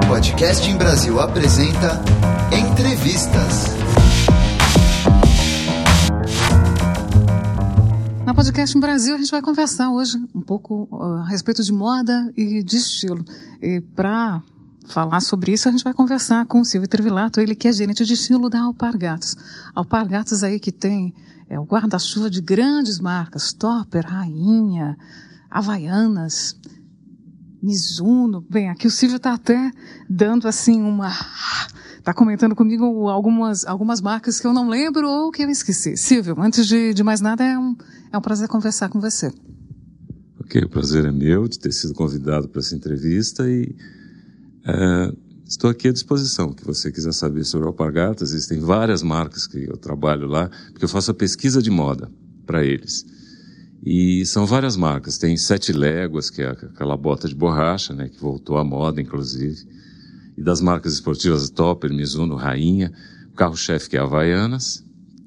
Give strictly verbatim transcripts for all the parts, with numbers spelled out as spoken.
Podcasting Brasil apresenta Entrevistas. Na Podcasting Brasil a gente vai conversar hoje um pouco uh, a respeito de moda e de estilo. E para falar sobre isso a gente vai conversar com o Silvio Trivilato, ele que é gerente de estilo da Alpargatas. Alpargatas aí que tem é, o guarda-chuva de grandes marcas, Topper, Rainha, Havaianas, Mizuno. Bem, aqui o Silvio está até dando assim uma... Está comentando comigo algumas, algumas marcas que eu não lembro ou que eu esqueci. Silvio, antes de, de mais nada, é um, é um prazer conversar com você. Ok, o prazer é meu de ter sido convidado para essa entrevista e é, estou aqui à disposição. Que você quiser saber sobre Alpargatas, existem várias marcas que eu trabalho lá, porque eu faço a pesquisa de moda para eles. E são várias marcas. Tem Sete Léguas, que é aquela bota de borracha, né, que voltou à moda, inclusive. E das marcas esportivas Topper, Mizuno, Rainha. O carro-chefe, que é Havaianas.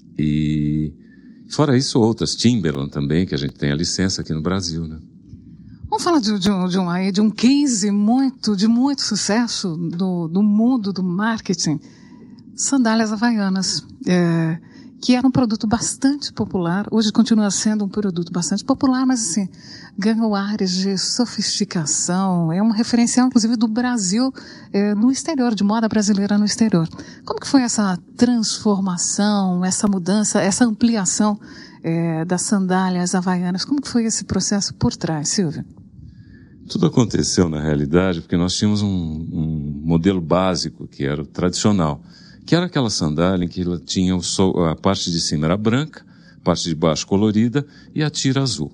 E fora isso, outras. Timberland também, que a gente tem a licença aqui no Brasil, né? Vamos falar de, de, um, de, um, de um case muito, de muito sucesso do, do mundo do marketing. Sandálias Havaianas. É... que era um produto bastante popular, hoje continua sendo um produto bastante popular, mas assim, ganhou áreas de sofisticação, é um referencial inclusive do Brasil é, no exterior, de moda brasileira no exterior. Como que foi essa transformação, essa mudança, essa ampliação é, das sandálias havaianas? Como que foi esse processo por trás, Silvio? Tudo aconteceu na realidade porque nós tínhamos um, um modelo básico que era o tradicional, que era aquela sandália em que ela tinha o sol, a parte de cima era branca, a parte de baixo colorida e a tira azul.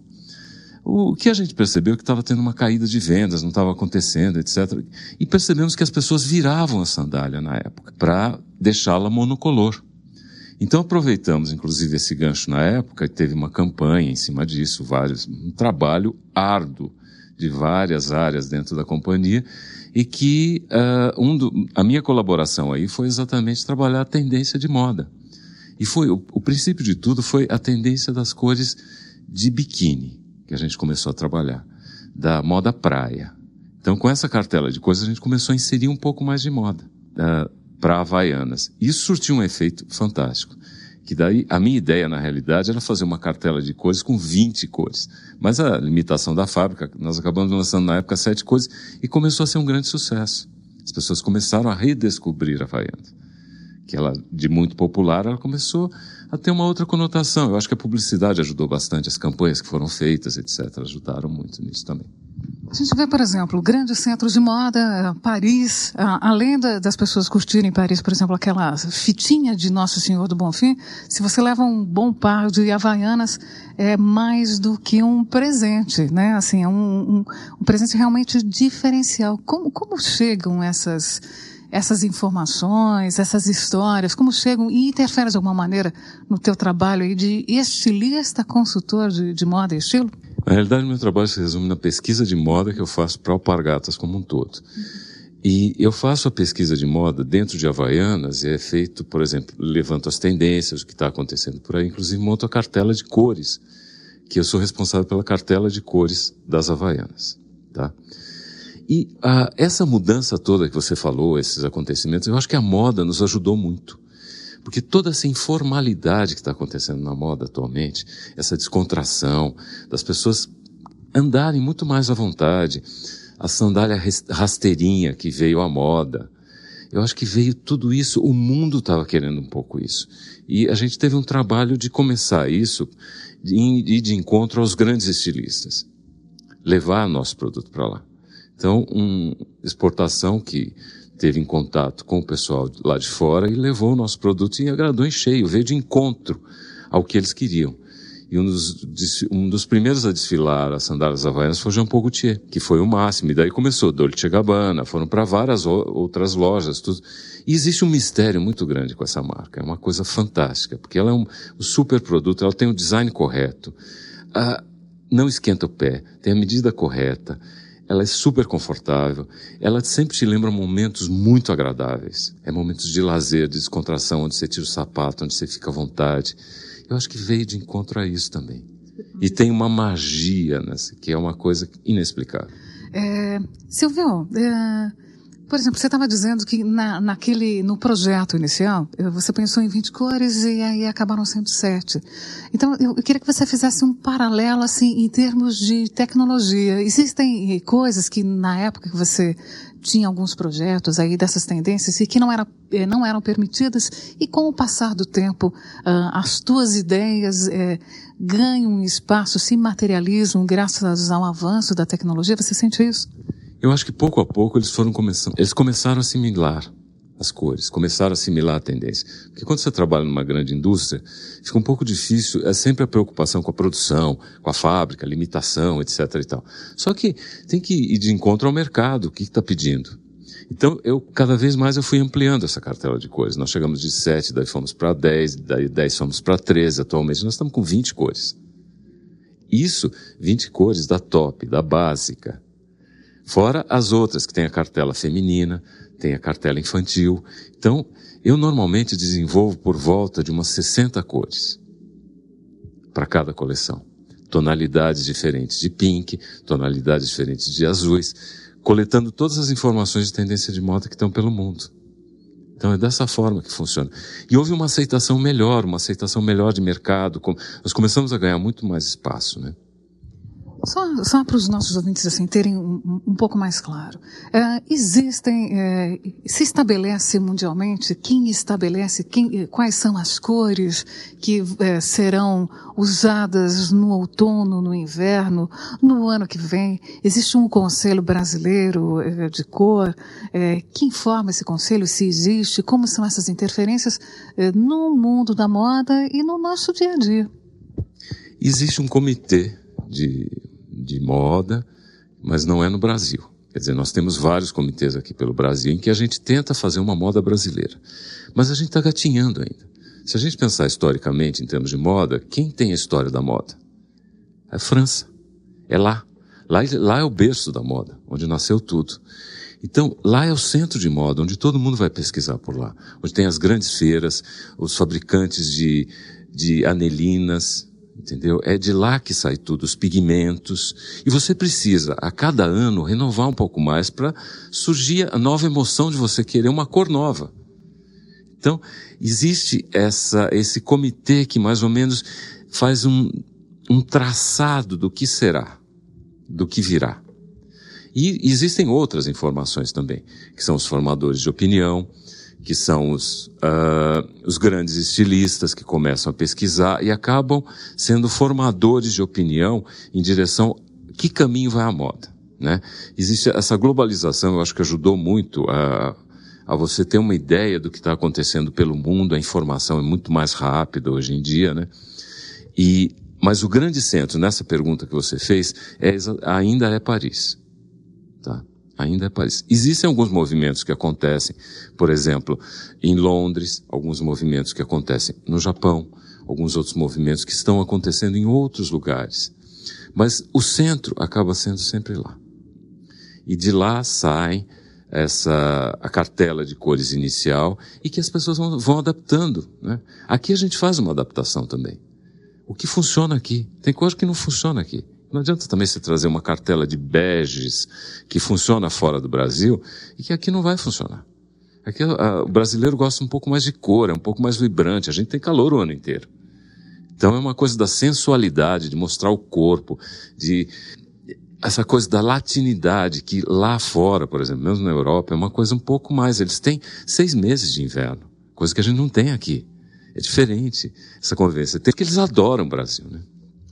O que a gente percebeu é que estava tendo uma caída de vendas, não estava acontecendo, etcétera. E percebemos que as pessoas viravam a sandália na época para deixá-la monocolor. Então aproveitamos inclusive esse gancho na época e teve uma campanha em cima disso, vários, um trabalho árduo de várias áreas dentro da companhia, e que uh, um do, a minha colaboração aí foi exatamente trabalhar a tendência de moda. E foi o, o princípio de tudo foi a tendência das cores de biquíni, que a gente começou a trabalhar, da moda praia. Então, com essa cartela de cores, a gente começou a inserir um pouco mais de moda uh, para Havaianas. Isso surtiu um efeito fantástico. Que daí, a minha ideia, na realidade, era fazer uma cartela de cores com vinte cores. Mas a limitação da fábrica, nós acabamos lançando na época sete cores e começou a ser um grande sucesso. As pessoas começaram a redescobrir a Havaianas. Que ela, de muito popular, ela começou a ter uma outra conotação. Eu acho que a publicidade ajudou bastante, as campanhas que foram feitas, etcétera, ajudaram muito nisso também. A gente vê, por exemplo, grandes centros de moda, Paris, além das pessoas curtirem Paris, por exemplo, aquela fitinha de Nosso Senhor do Bonfim, se você leva um bom par de Havaianas, é mais do que um presente, né? Assim, é um, um, um presente realmente diferencial. Como, como chegam essas, essas informações, essas histórias, como chegam e interferem de alguma maneira no teu trabalho aí de estilista, consultor de, de moda e estilo? Na realidade, meu trabalho se resume na pesquisa de moda que eu faço para Alpargatas como um todo. E eu faço a pesquisa de moda dentro de Havaianas e é feito, por exemplo, levanto as tendências, o que está acontecendo por aí, inclusive monto a cartela de cores, que eu sou responsável pela cartela de cores das Havaianas, tá? E a, essa mudança toda que você falou, esses acontecimentos, eu acho que a moda nos ajudou muito. Porque toda essa informalidade que está acontecendo na moda atualmente, essa descontração das pessoas andarem muito mais à vontade, a sandália rasteirinha que veio à moda, eu acho que veio tudo isso, o mundo estava querendo um pouco isso. E a gente teve um trabalho de começar isso e de, de encontro aos grandes estilistas, levar nosso produto para lá. Então, uma exportação que teve em contato com o pessoal lá de fora e levou o nosso produto e agradou em cheio, veio de encontro ao que eles queriam. E um dos, um dos primeiros a desfilar as sandálias havaianas foi Jean Paul Gaultier, que foi o máximo. E daí começou Dolce e Gabbana, foram para várias outras lojas, tudo. E existe um mistério muito grande com essa marca, é uma coisa fantástica, porque ela é um, um super produto, ela tem o design correto, ah, não esquenta o pé, tem a medida correta, ela é super confortável, ela sempre te lembra momentos muito agradáveis. É momentos de lazer, de descontração, onde você tira o sapato, onde você fica à vontade. Eu acho que veio de encontro a isso também. E tem uma magia nessa, que é uma coisa inexplicável. É, Silvio, é, Por exemplo, você estava dizendo que na, naquele, no projeto inicial, você pensou em vinte cores e aí acabaram sendo sete. Então, eu, eu queria que você fizesse um paralelo, assim, em termos de tecnologia. Existem coisas que, na época que você tinha alguns projetos aí dessas tendências e que não, era, não eram permitidas, e com o passar do tempo, uh, as tuas ideias eh, ganham espaço, se materializam graças ao avanço da tecnologia. Você sente isso? Eu acho que pouco a pouco eles foram começando, eles começaram a assimilar as cores, começaram a assimilar a tendência. Porque quando você trabalha numa grande indústria, fica um pouco difícil, é sempre a preocupação com a produção, com a fábrica, a limitação, etc e tal. Só que tem que ir de encontro ao mercado, o que está pedindo. Então, eu, cada vez mais eu fui ampliando essa cartela de cores. Nós chegamos de sete, daí fomos para dez, daí dez fomos para treze, atualmente nós estamos com vinte cores. Isso, vinte cores da top, da básica. Fora as outras, que tem a cartela feminina, tem a cartela infantil. Então, eu normalmente desenvolvo por volta de umas sessenta cores para cada coleção. Tonalidades diferentes de pink, tonalidades diferentes de azuis, coletando todas as informações de tendência de moda que estão pelo mundo. Então, é dessa forma que funciona. E houve uma aceitação melhor, uma aceitação melhor de mercado. Nós começamos a ganhar muito mais espaço, né? Só, só para os nossos ouvintes assim, terem um, um pouco mais claro. Uh, existem, uh, se estabelece mundialmente quem estabelece quem, quais são as cores que uh, serão usadas no outono, no inverno, no ano que vem. Existe um conselho brasileiro uh, de cor. Uh, quem forma esse conselho, se existe, como são essas interferências uh, no mundo da moda e no nosso dia a dia? Existe um comitê de, de moda, mas não é no Brasil. Quer dizer, nós temos vários comitês aqui pelo Brasil em que a gente tenta fazer uma moda brasileira. Mas a gente está gatinhando ainda. Se a gente pensar historicamente em termos de moda, quem tem a história da moda? É a França. É lá. Lá, lá é o berço da moda, onde nasceu tudo. Então, lá é o centro de moda, onde todo mundo vai pesquisar por lá. Onde tem as grandes feiras, os fabricantes de, de anelinas, entendeu? É de lá que sai tudo, os pigmentos. E você precisa, a cada ano, renovar um pouco mais para surgir a nova emoção de você querer uma cor nova. Então, existe essa, esse comitê que mais ou menos faz um, um traçado do que será, do que virá. E existem outras informações também, que são os formadores de opinião, que são os, uh, os grandes estilistas que começam a pesquisar e acabam sendo formadores de opinião em direção a que caminho vai a moda, né? Existe essa globalização, eu acho que ajudou muito a, a você ter uma ideia do que está acontecendo pelo mundo. A informação é muito mais rápida hoje em dia, né? E, mas o grande centro nessa pergunta que você fez é, ainda é Paris, tá? Ainda é Paris. Existem alguns movimentos que acontecem, por exemplo, em Londres, alguns movimentos que acontecem no Japão, alguns outros movimentos que estão acontecendo em outros lugares. Mas o centro acaba sendo sempre lá. E de lá sai essa, a cartela de cores inicial e que as pessoas vão, vão adaptando, né? Aqui a gente faz uma adaptação também. O que funciona aqui? Tem coisa que não funciona aqui. Não adianta também você trazer uma cartela de beges que funciona fora do Brasil e que aqui não vai funcionar. Aqui a, o brasileiro gosta um pouco mais de cor, é um pouco mais vibrante. A gente tem calor o ano inteiro. Então é uma coisa da sensualidade, de mostrar o corpo, de essa coisa da latinidade que lá fora, por exemplo, mesmo na Europa, é uma coisa um pouco mais. Eles têm seis meses de inverno, coisa que a gente não tem aqui. É diferente essa convivência. Tem que eles adoram o Brasil, né?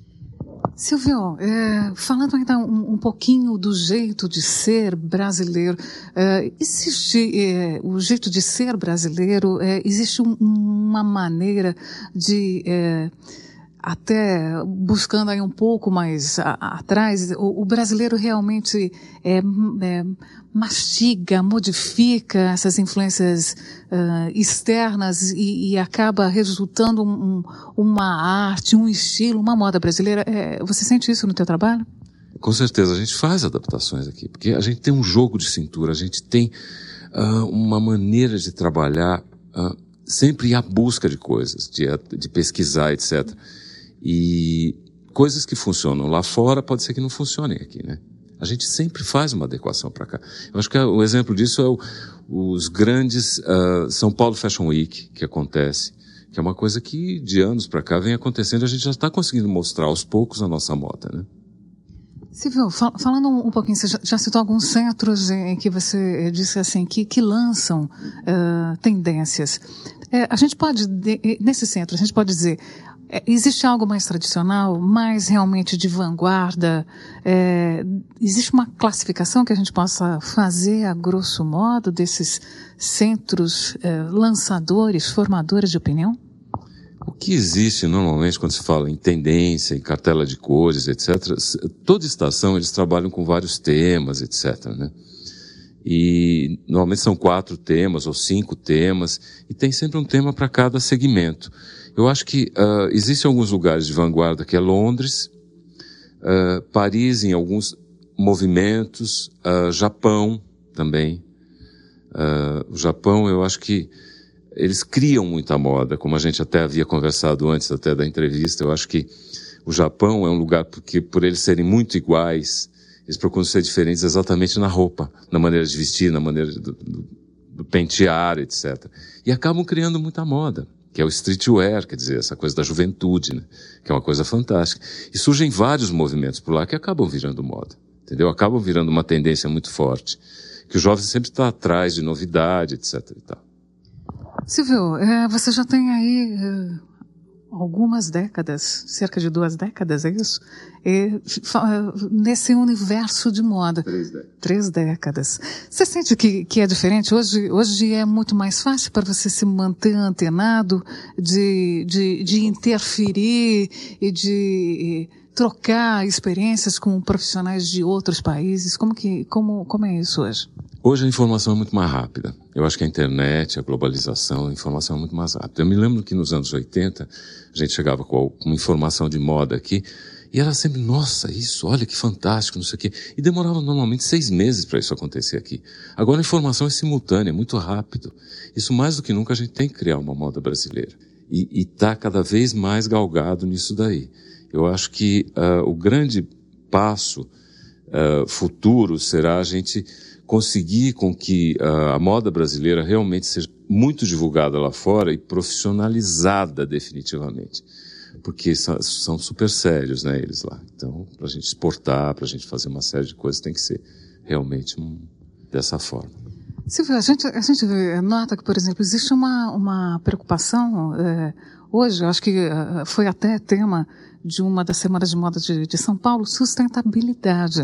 Silvio, é, falando ainda um, um pouquinho do jeito de ser brasileiro, é, existe é, o jeito de ser brasileiro, é, existe um, uma maneira de, é, até buscando aí um pouco mais a, a, atrás, o, o brasileiro realmente é, é, mastiga, modifica essas influências uh, externas e, e acaba resultando um, um, uma arte, um estilo, uma moda brasileira. É, você sente isso no teu trabalho? Com certeza, a gente faz adaptações aqui, porque a gente tem um jogo de cintura, a gente tem uh, uma maneira de trabalhar, uh, sempre ir à busca de coisas, de, de pesquisar, etcétera. E coisas que funcionam lá fora pode ser que não funcionem aqui, né? A gente sempre faz uma adequação para cá. Eu acho que o exemplo disso é o, os grandes uh, São Paulo Fashion Week, que acontece, que é uma coisa que de anos para cá vem acontecendo, a gente já está conseguindo mostrar aos poucos a nossa moda, né? Silvio, fal- falando um pouquinho, você já, já citou alguns centros em que você disse assim, que, que lançam uh, tendências. É, a gente pode, de, nesse centro, a gente pode dizer, é, existe algo mais tradicional, mais realmente de vanguarda? É, existe uma classificação que a gente possa fazer, a grosso modo, desses centros é, lançadores, formadores de opinião? O que existe normalmente quando se fala em tendência, em cartela de cores, etcétera, toda estação eles trabalham com vários temas, etcétera, né? E normalmente são quatro temas ou cinco temas, e tem sempre um tema para cada segmento. Eu acho que uh, existem alguns lugares de vanguarda, que é Londres, uh, Paris em alguns movimentos, uh, Japão também. Uh, o Japão, eu acho que eles criam muita moda, como a gente até havia conversado antes até da entrevista. Eu acho que o Japão é um lugar porque, por eles serem muito iguais, eles procuram ser diferentes exatamente na roupa, na maneira de vestir, na maneira do, do, do pentear, etcétera. E acabam criando muita moda, que é o streetwear, quer dizer, essa coisa da juventude, né? Que é uma coisa fantástica. E surgem vários movimentos por lá que acabam virando moda, entendeu? Acabam virando uma tendência muito forte, que o jovem sempre está atrás de novidade, etcétera e tal. Silvio, é, você já tem aí é, algumas décadas, cerca de duas décadas, é isso? É, fa, nesse universo de moda. Três décadas. Três décadas. Você sente que, que é diferente? Hoje, hoje é muito mais fácil para você se manter antenado, de, de, de interferir e de trocar experiências com profissionais de outros países? Como, que, como, como é isso hoje? Hoje a informação é muito mais rápida. Eu acho que a internet, a globalização, a informação é muito mais rápida. Eu me lembro que nos anos oitenta, a gente chegava com uma informação de moda aqui, e era sempre, nossa, isso, olha que fantástico, não sei o quê. E demorava normalmente seis meses para isso acontecer aqui. Agora a informação é simultânea, é muito rápido. Isso mais do que nunca a gente tem que criar uma moda brasileira. E está cada vez mais galgado nisso daí. Eu acho que uh, o grande passo uh, futuro será a gente conseguir com que uh, a moda brasileira realmente seja muito divulgada lá fora e profissionalizada definitivamente. Porque são, são super sérios, né, eles lá. Então, para a gente exportar, para a gente fazer uma série de coisas, tem que ser realmente um, dessa forma. Silvio, a gente, a gente nota que, por exemplo, existe uma, uma preocupação, é, hoje, eu acho que uh, foi até tema de uma das semanas de moda de, de São Paulo, sustentabilidade.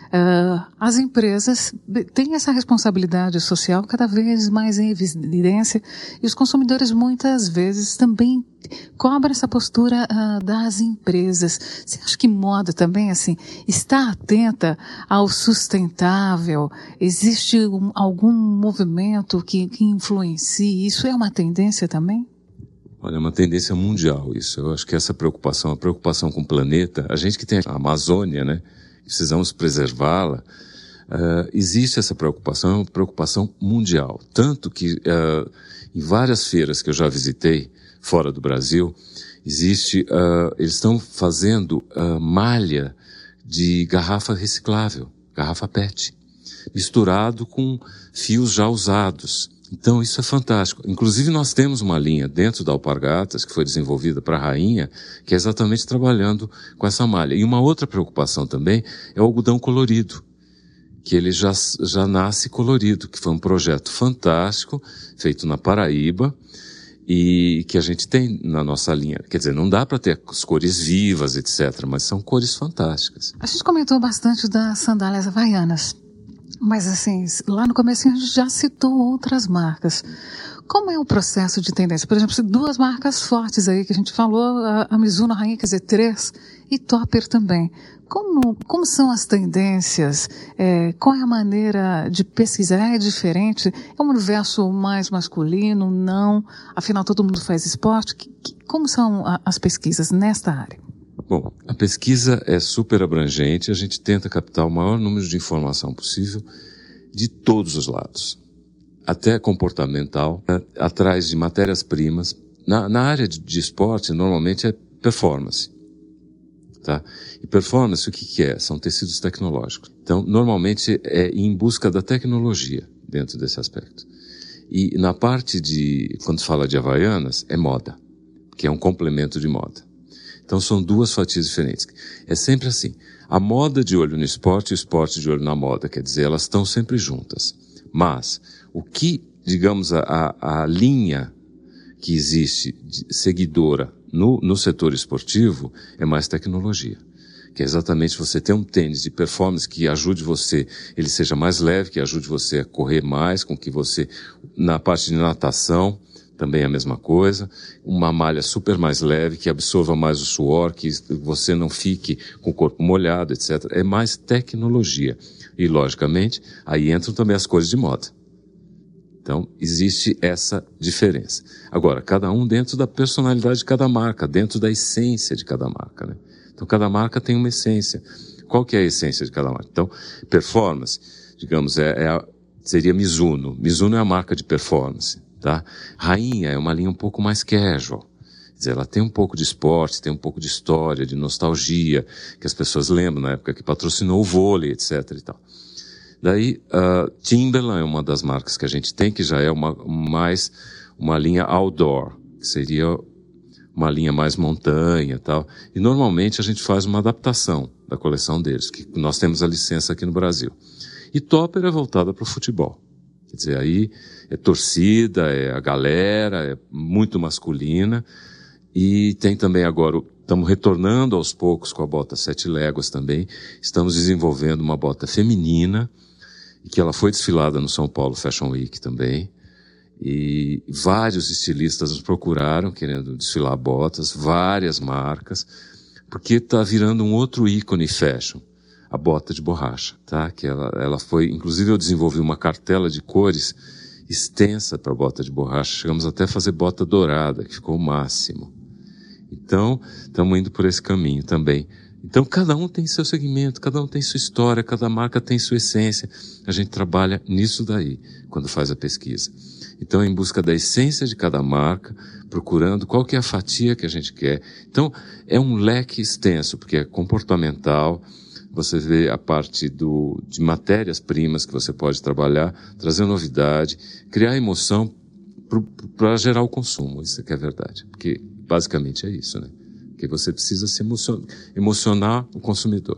Uh, as empresas têm essa responsabilidade social cada vez mais em evidência, e os consumidores muitas vezes também cobram essa postura uh, das empresas. Você acha que moda também, assim, está atenta ao sustentável? Existe um, algum movimento que, que influencie? Isso é uma tendência também? Olha, é uma tendência mundial isso. Eu acho que essa preocupação, a preocupação com o planeta, a gente que tem a Amazônia, né, precisamos preservá-la, uh, existe essa preocupação, é uma preocupação mundial. Tanto que uh, em várias feiras que eu já visitei, fora do Brasil, existe, uh, eles estão fazendo uh, malha de garrafa reciclável, garrafa P E T, misturado com fios já usados. Então isso é fantástico. Inclusive nós temos uma linha dentro da Alpargatas, que foi desenvolvida para a Rainha, que é exatamente trabalhando com essa malha. E uma outra preocupação também é o algodão colorido, que ele já, já nasce colorido, que foi um projeto fantástico, feito na Paraíba, e que a gente tem na nossa linha. Quer dizer, não dá para ter as cores vivas, etcétera, mas são cores fantásticas. A gente comentou bastante das sandálias havaianas. Mas assim, lá no começo a gente já citou outras marcas. Como é o processo de tendência? Por exemplo, duas marcas fortes aí que a gente falou, a Mizuno, a Rainha, quer dizer, três, e Topper também. Como, como são as tendências? É, qual é a maneira de pesquisar? É diferente? É um universo mais masculino? Não? Afinal, todo mundo faz esporte? Que, que, como são a, as pesquisas nesta área? Bom, a pesquisa é super abrangente, a gente tenta captar o maior número de informação possível de todos os lados, até comportamental, atrás de matérias-primas. Na, na área de, de esporte, normalmente é performance. Tá? E performance, o que, que é? São tecidos tecnológicos. Então, normalmente é em busca da tecnologia dentro desse aspecto. E na parte de, quando se fala de Havaianas, é moda, que é um complemento de moda. Então são duas fatias diferentes. É sempre assim, a moda de olho no esporte e o esporte de olho na moda, quer dizer, elas estão sempre juntas. Mas o que, digamos, a, a, a linha que existe seguidora no, no setor esportivo é mais tecnologia. Que é exatamente você ter um tênis de performance que ajude você, ele seja mais leve, que ajude você a correr mais, com que você, na parte de natação, também é a mesma coisa, uma malha super mais leve, que absorva mais o suor, que você não fique com o corpo molhado, etcétera. É mais tecnologia. E, logicamente, aí entram também as cores de moda. Então, existe essa diferença. Agora, cada um dentro da personalidade de cada marca, dentro da essência de cada marca, né? Então, cada marca tem uma essência. Qual que é a essência de cada marca? Então, performance, digamos, é, é a, seria Mizuno. Mizuno é a marca de performance, tá? Rainha é uma linha um pouco mais casual. Quer dizer, ela tem um pouco de esporte, tem um pouco de história, de nostalgia, que as pessoas lembram na época que patrocinou o vôlei, etcétera e tal. Daí, uh, Timberland é uma das marcas que a gente tem, que já é uma, mais uma linha outdoor, que seria uma linha mais montanha e tal. E normalmente a gente faz uma adaptação da coleção deles, que nós temos a licença aqui no Brasil. E Topper é voltada para o futebol. Quer dizer, aí é torcida, é a galera, é muito masculina. E tem também agora, estamos retornando aos poucos com a bota Sete Léguas também. Estamos desenvolvendo uma bota feminina, que ela foi desfilada no São Paulo Fashion Week também. E vários estilistas nos procuraram querendo desfilar botas, várias marcas, porque está virando um outro ícone fashion, a bota de borracha, tá? Que ela, ela foi, inclusive eu desenvolvi uma cartela de cores extensa para bota de borracha, chegamos até a fazer bota dourada, que ficou o máximo. Então, estamos indo por esse caminho também. Então, cada um tem seu segmento, cada um tem sua história, cada marca tem sua essência. A gente trabalha nisso daí, quando faz a pesquisa. Então, é em busca da essência de cada marca, procurando qual que é a fatia que a gente quer. Então, é um leque extenso, porque é comportamental, você vê a parte do, de matérias-primas que você pode trabalhar, trazer novidade, criar emoção para gerar o consumo, isso é que é verdade. Porque, basicamente, é isso, né? Porque você precisa se emocionar, emocionar o consumidor.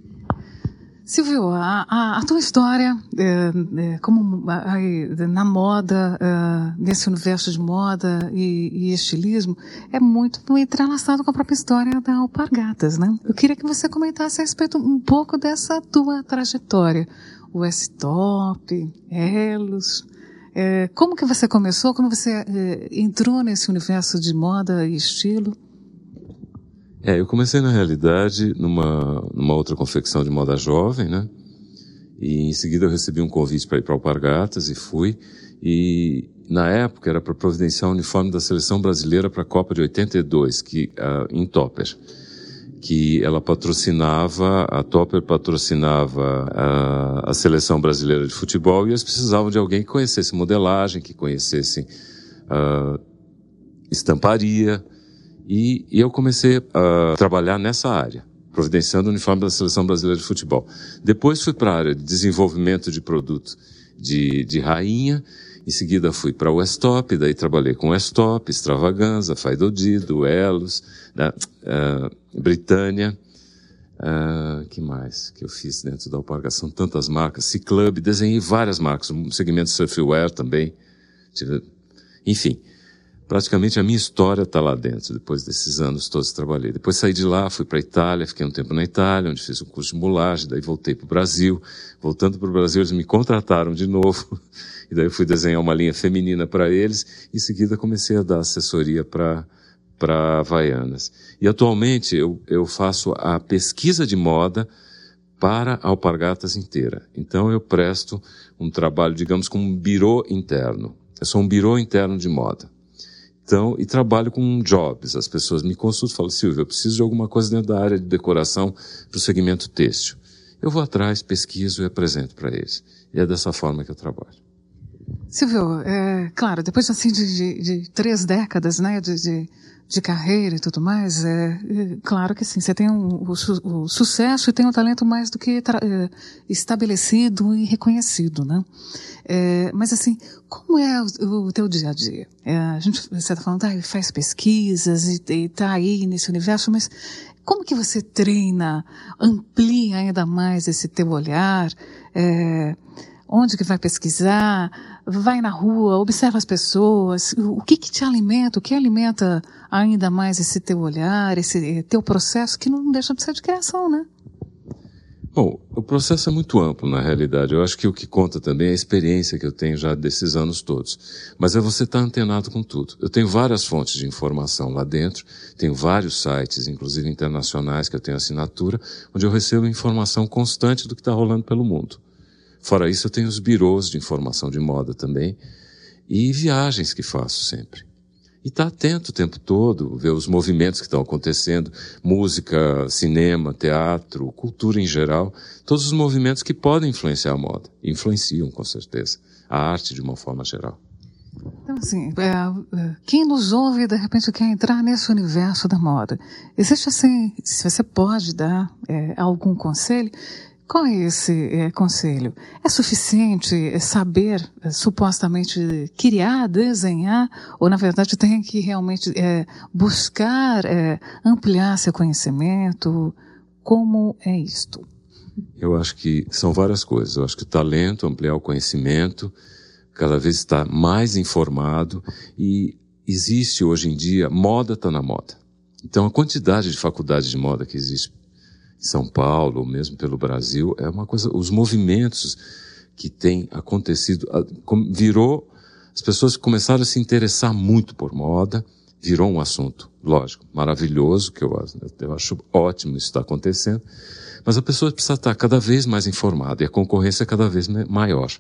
Silvio, a, a, a tua história é, é, como a, a, na moda, é, nesse universo de moda e, e estilismo, é muito entrelaçado com a própria história da Alpargatas, né? Eu queria que você comentasse a respeito um pouco dessa tua trajetória. O S-Top, Elos, é, como que você começou, como você é, entrou nesse universo de moda e estilo? É, eu comecei na realidade numa, numa outra confecção de moda jovem, né? E em seguida eu recebi um convite para ir para Alpargatas e fui. E na época era para providenciar o uniforme da seleção brasileira para a Copa de oitenta e dois, que, uh, em Topper. Que ela patrocinava, a Topper patrocinava a, a seleção brasileira de futebol e eles precisavam de alguém que conhecesse modelagem, que conhecesse uh, estamparia. E, e eu comecei a trabalhar nessa área, providenciando o uniforme da Seleção Brasileira de Futebol. Depois fui para a área de desenvolvimento de produto de, de Rainha, em seguida fui para o S-Top, daí trabalhei com o S-Top, Extravaganza, Faidodido, Elos, né, uh, Britânia, uh, que mais que eu fiz dentro da Alpargatas? São tantas marcas, C-Club, desenhei várias marcas, um segmento surfwear também, enfim. Praticamente a minha história está lá dentro, depois desses anos todos trabalhei. Depois saí de lá, fui para a Itália, fiquei um tempo na Itália, onde fiz um curso de mulagem, daí voltei para o Brasil. Voltando para o Brasil, eles me contrataram de novo, e daí eu fui desenhar uma linha feminina para eles, e em seguida comecei a dar assessoria para para Havaianas. E atualmente eu, eu faço a pesquisa de moda para a Alpargatas inteira. Então eu presto um trabalho, digamos, como um birô interno. Eu sou um birô interno de moda. Então, e trabalho com jobs. As pessoas me consultam e falam, Silvio, eu preciso de alguma coisa dentro da área de decoração para o segmento têxtil. Eu vou atrás, pesquiso e apresento para eles. E é dessa forma que eu trabalho. Silvio, é, claro, depois assim de, de, de três décadas, né, de, de de carreira e tudo mais, é, é claro que sim, você tem um, o, su, o sucesso e tem um talento mais do que tra, é, estabelecido e reconhecido, né? É, mas assim, como é o, o teu dia a dia? É, a gente, você está falando, ah, faz pesquisas e está aí nesse universo, mas como que você treina, amplia ainda mais esse teu olhar? É, onde que vai pesquisar? Vai na rua, observa as pessoas, o que que te alimenta, o que alimenta ainda mais esse teu olhar, esse teu processo, que não deixa de ser de criação, né? Bom, o processo é muito amplo, na realidade. Eu acho que o que conta também é a experiência que eu tenho já desses anos todos. Mas é você estar antenado com tudo. Eu tenho várias fontes de informação lá dentro, tenho vários sites, inclusive internacionais, que eu tenho assinatura, onde eu recebo informação constante do que está rolando pelo mundo. Fora isso, eu tenho os birôs de informação de moda também e viagens que faço sempre. E estar atento o tempo todo, ver os movimentos que estão acontecendo, música, cinema, teatro, cultura em geral, todos os movimentos que podem influenciar a moda. Influenciam, com certeza, a arte de uma forma geral. Então, assim, é, quem nos ouve, de repente, quer entrar nesse universo da moda. Existe, assim, se você pode dar é, algum conselho, qual é esse é, conselho? É suficiente saber, é, supostamente, criar, desenhar, ou, na verdade, tem que realmente é, buscar é, ampliar seu conhecimento? Como é isto? Eu acho que são várias coisas. Eu acho que o talento, ampliar o conhecimento, cada vez estar mais informado, e existe hoje em dia, moda está na moda. Então, a quantidade de faculdades de moda que existe São Paulo, ou mesmo pelo Brasil, é uma coisa, os movimentos que têm acontecido, virou, as pessoas começaram a se interessar muito por moda, virou um assunto, lógico, maravilhoso, que eu, eu acho ótimo isso está acontecendo, mas a pessoa precisa estar cada vez mais informada, e a concorrência é cada vez maior.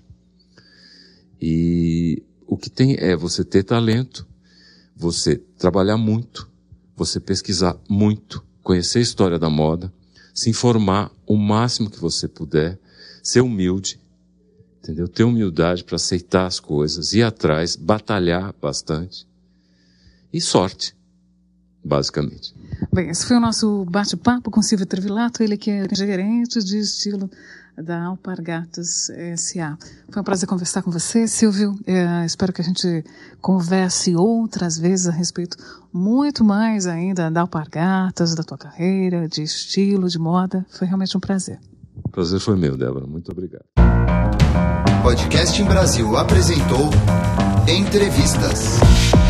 E o que tem é você ter talento, você trabalhar muito, você pesquisar muito, conhecer a história da moda, se informar o máximo que você puder, ser humilde, entendeu? Ter humildade para aceitar as coisas, ir atrás, batalhar bastante. E sorte, basicamente. Bem, esse foi o nosso bate-papo com Silvio Trevilato, ele que é gerente de estilo da Alpargatas S A Foi um prazer conversar com você, Silvio. É, espero que a gente converse outras vezes a respeito muito mais ainda da Alpargatas, da tua carreira, de estilo, de moda. Foi realmente um prazer. O prazer foi meu, Débora. Muito obrigado. Podcast em Brasil apresentou Entrevistas.